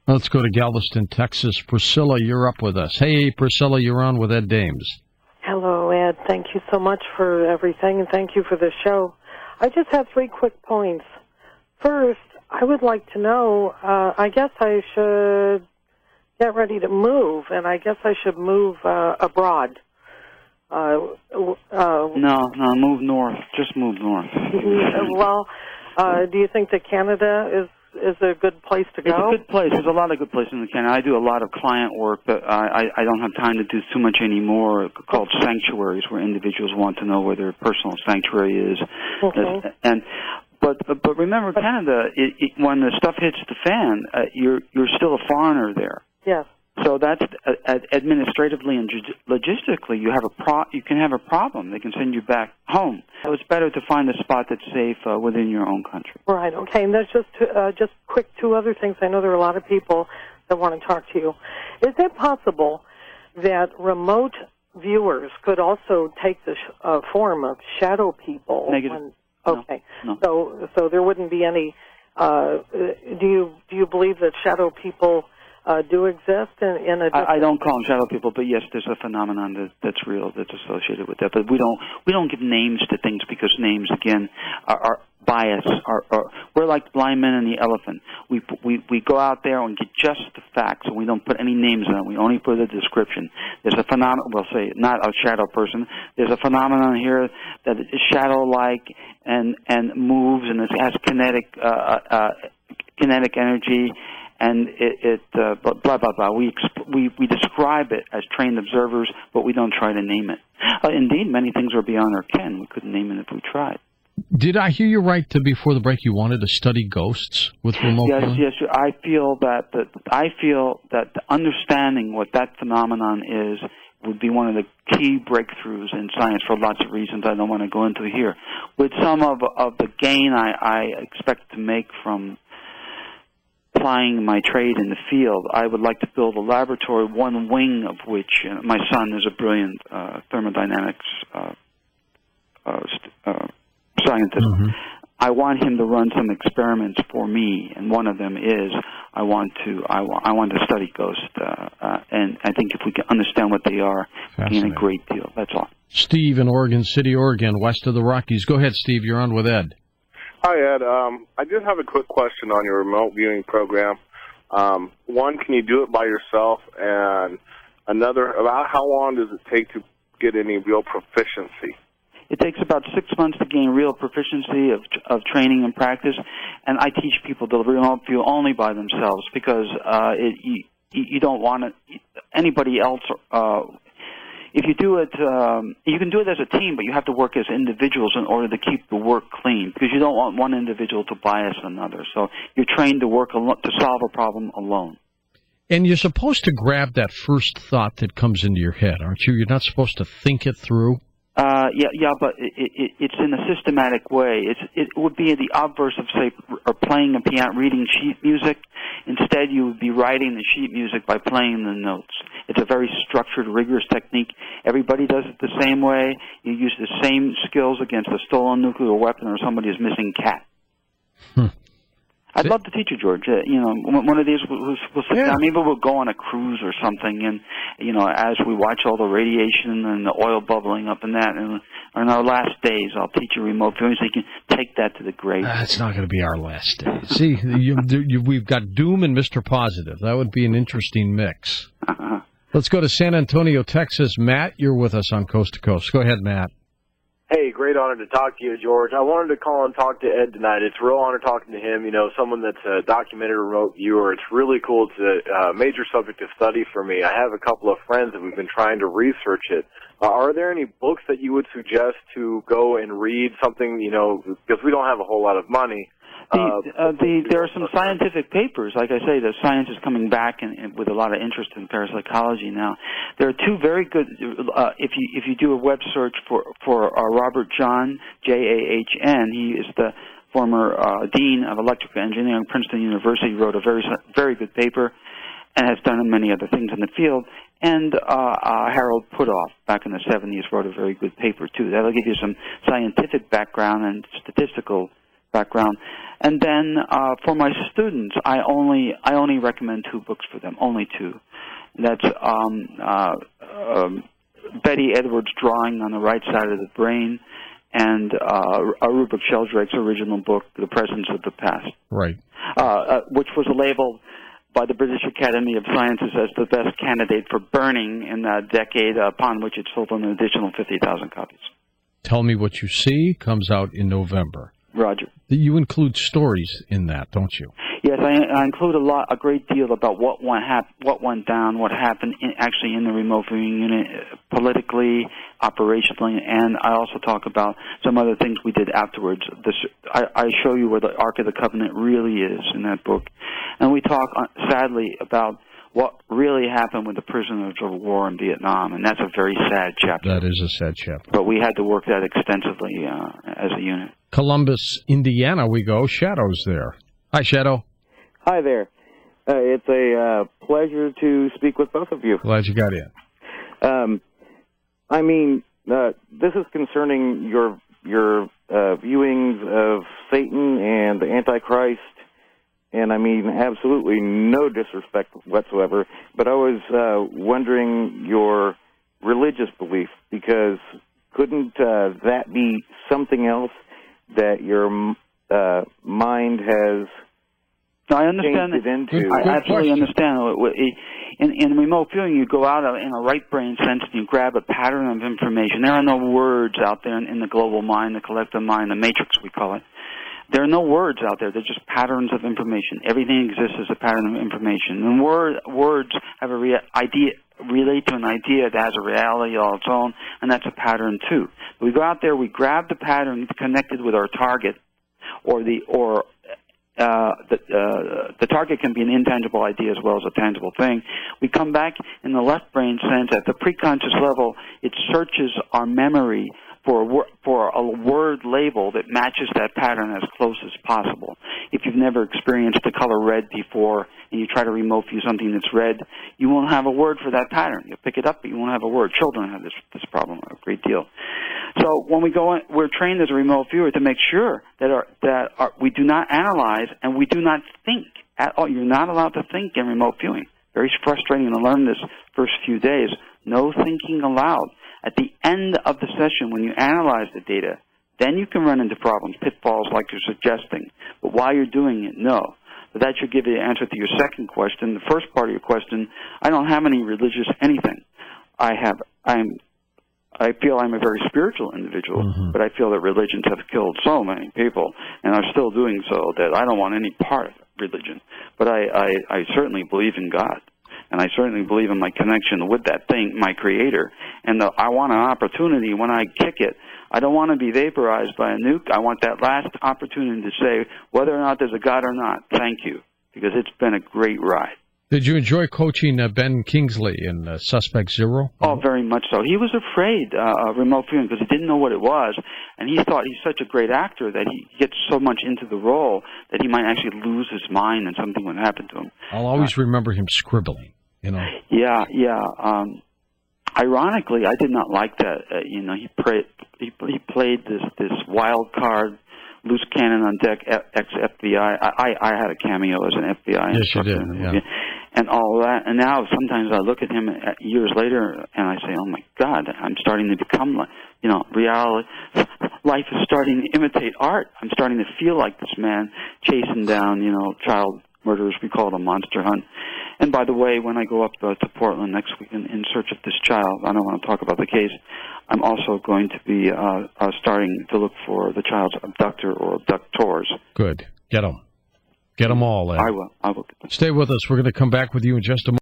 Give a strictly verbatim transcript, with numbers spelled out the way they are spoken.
Let's go to Galveston, Texas. Priscilla, you're up with us. Hey, Priscilla, you're on with Ed Dames. Hello, Ed. Thank you so much for everything, and thank you for the show. I just have three quick points. First, I would like to know, uh, I guess I should get ready to move, and I guess I should move uh, abroad. Uh, uh, no, no, move north. Just move north. Well, uh, do you think that Canada is is a good place to go? It's a good place. There's a lot of good places in Canada. I do a lot of client work, but I, I, I don't have time to do too much anymore, called sanctuaries, where individuals want to know where their personal sanctuary is. Okay. And but but remember, Canada, it, it, when the stuff hits the fan, uh, you're you're still a foreigner there. Yes. So that's uh, administratively and logistically, you have a pro. You can have a problem. They can send you back home. So it's better to find a spot that's safe uh, within your own country. Right. Okay. And there's just uh, just quick two other things. I know there are a lot of people that want to talk to you. Is it possible that remote viewers could also take the sh- uh, form of shadow people? Negative. When, okay. No, no. So so there wouldn't be any. Uh, do you do you believe that shadow people Uh, do exist in, in a I, I don't call them shadow people, but yes, there's a phenomenon that, that's real, that's associated with that. But we don't we don't give names to things because names, again, are, are bias. Are, are, we're like the blind men and the elephant. We, we we go out there and get just the facts, and we don't put any names on it. We only put a description. There's a phenomenon. We'll say not a shadow person. There's a phenomenon here that is shadow-like and and moves and it has kinetic uh, uh, kinetic energy. And it, it uh, blah, blah, blah. We, we we describe it as trained observers, but we don't try to name it. Uh, indeed, many things are beyond our ken. We couldn't name it if we tried. Did I hear you right to before the break you wanted to study ghosts with remote Yes, viewing? yes. I feel that, that I feel that understanding what that phenomenon is would be one of the key breakthroughs in science for lots of reasons I don't want to go into here. With some of, of the gain I, I expect to make from applying my trade in the field, I would like to build a laboratory, one wing of which uh, my son is a brilliant uh, thermodynamics uh, uh, st- uh, scientist. Mm-hmm. I want him to run some experiments for me, and one of them is I want to I, wa- I want to study ghosts, uh, uh, and I think if we can understand what they are, we gain a great deal. That's all. Steve in Oregon City, Oregon, west of the Rockies. Go ahead, Steve. You're on with Ed. Hi, Ed. Um, I just have a quick question on your remote viewing program. Um, one, can you do it by yourself? And another, about how long does it take to get any real proficiency? It takes about six months to gain real proficiency of of training and practice, and I teach people to remote view only by themselves because uh, it, you, you don't want it, anybody else. Uh, If you do it, um, you can do it as a team, but you have to work as individuals in order to keep the work clean because you don't want one individual to bias another. So you're trained to work alo- to solve a problem alone. And you're supposed to grab that first thought that comes into your head, aren't you? You're not supposed to think it through. Uh, yeah, yeah, but it, it, it's in a systematic way. It's, it would be the obverse of, say, or playing a piano, reading sheet music. Instead, you would be writing the sheet music by playing the notes. It's a very structured, rigorous technique. Everybody does it the same way. You use the same skills against a stolen nuclear weapon or somebody's missing cat. Hmm. I'd love to teach you, George. Uh, you know, one of these we'll, we'll sit yeah. down. Maybe we'll go on a cruise or something, and you know, as we watch all the radiation and the oil bubbling up and that, and on our last days, I'll teach you remote viewing so you can take that to the grave. That's not going to be our last days. See, you, you, we've got Doom and Mister Positive. That would be an interesting mix. Uh-huh. Let's go to San Antonio, Texas. Matt, you're with us on Coast to Coast. Go ahead, Matt. Hey, great honor to talk to you, George. I wanted to call and talk to Ed tonight. It's a real honor talking to him, you know, someone that's a documented remote viewer. It's really cool. It's a uh, major subject of study for me. I have a couple of friends that we've been trying to research it. Uh, are there any books that you would suggest to go and read something, you know, because we don't have a whole lot of money? The, uh, the, there are some scientific papers. Like I say, the science is coming back and, and with a lot of interest in parapsychology now. There are two very good. Uh, if you if you do a web search for for uh, Robert John, J A H N, he is the former uh, dean of electrical engineering at Princeton University. He wrote a very very good paper and has done many other things in the field. And uh, uh, Harold Putoff, back in the seventies, wrote a very good paper too. That'll give you some scientific background and statistical background. And then uh, for my students, I only I only recommend two books for them, only two. That's um, uh, um, Betty Edwards' Drawing on the Right Side of the Brain, and uh, Rupert Sheldrake's original book, The Presence of the Past. Right. Uh, uh, which was labeled by the British Academy of Sciences as the best candidate for burning in the decade, upon which it sold an additional fifty thousand copies. Tell Me What You See comes out in November. Roger. You include stories in that, don't you? Yes, I, I include a lot, a great deal about what went hap- what went down, what happened in, actually in the remote viewing unit, uh, politically, operationally, and I also talk about some other things we did afterwards. This, I, I show you where the Ark of the Covenant really is in that book, and we talk, uh, sadly, about what really happened with the prisoners of war in Vietnam, and that's a very sad chapter. That is a sad chapter. But we had to work that extensively uh, as a unit. Columbus, Indiana, we go. Shadow's there. Hi, Shadow. Hi there. Uh, it's a uh, pleasure to speak with both of you. Glad you got in. Um, I mean, uh, this is concerning your your uh, viewings of Satan and the Antichrist, and I mean absolutely no disrespect whatsoever, but I was uh, wondering your religious belief, because couldn't uh, that be something else that your uh, mind has I understand. changed it into? I absolutely understand. In, in remote viewing, you go out in a right brain sense and you grab a pattern of information. There are no words out there in, in the global mind, the collective mind, the matrix we call it. There are no words out there. They're just patterns of information. Everything exists as a pattern of information. And word, words have a rea- idea, relate to an idea that has a reality all its own, and that's a pattern too. We go out there, we grab the pattern connected with our target, or the or uh, the uh, the target can be an intangible idea as well as a tangible thing. We come back in the left brain sense at the preconscious level. It searches our memory for a, wor- for a word label that matches that pattern as close as possible. If you've never experienced the color red before and you try to remote view something that's red, you won't have a word for that pattern. You'll pick it up, but you won't have a word. Children have this this problem a great deal. So when we go in, we're trained as a remote viewer to make sure that our, that our, we do not analyze and we do not think at all. You're not allowed to think in remote viewing. Very frustrating to learn this first few days. No thinking allowed. At the end of the session, when you analyze the data, then you can run into problems, pitfalls like you're suggesting. But while you're doing it, no. But that should give you the answer to your second question. The first part of your question, I don't have any religious anything. I have, I'm, I feel I'm a very spiritual individual, mm-hmm. but I feel that religions have killed so many people and are still doing so that I don't want any part of religion. But I, I, I certainly believe in God. And I certainly believe in my connection with that thing, my creator. And the, I want an opportunity when I kick it. I don't want to be vaporized by a nuke. I want that last opportunity to say whether or not there's a God or not, thank you, because it's been a great ride. Did you enjoy coaching uh, Ben Kingsley in uh, Suspect Zero? Oh, very much so. He was afraid uh, of remote viewing because he didn't know what it was, and he thought he's such a great actor that he gets so much into the role that he might actually lose his mind and something would happen to him. I'll always uh, remember him scribbling. You know. Yeah, yeah. Um, ironically, I did not like that. Uh, you know, he, pra- he he played this this wild card, loose cannon on deck, ex F B I. I, I I had a cameo as an F B I yes, instructor you did, in the yeah. movie, and all that. And now sometimes I look at him years later and I say, "Oh my God, I'm starting to become like, you know, reality. Life is starting to imitate art. I'm starting to feel like this man chasing down, you know, child murderers. We call it a monster hunt." And by the way, when I go up uh, to Portland next week in, in search of this child, I don't want to talk about the case, I'm also going to be uh, uh, starting to look for the child's abductor or abductors. Good. Get them. Get them all, Ed. I will. I will. Stay with us. We're going to come back with you in just a moment.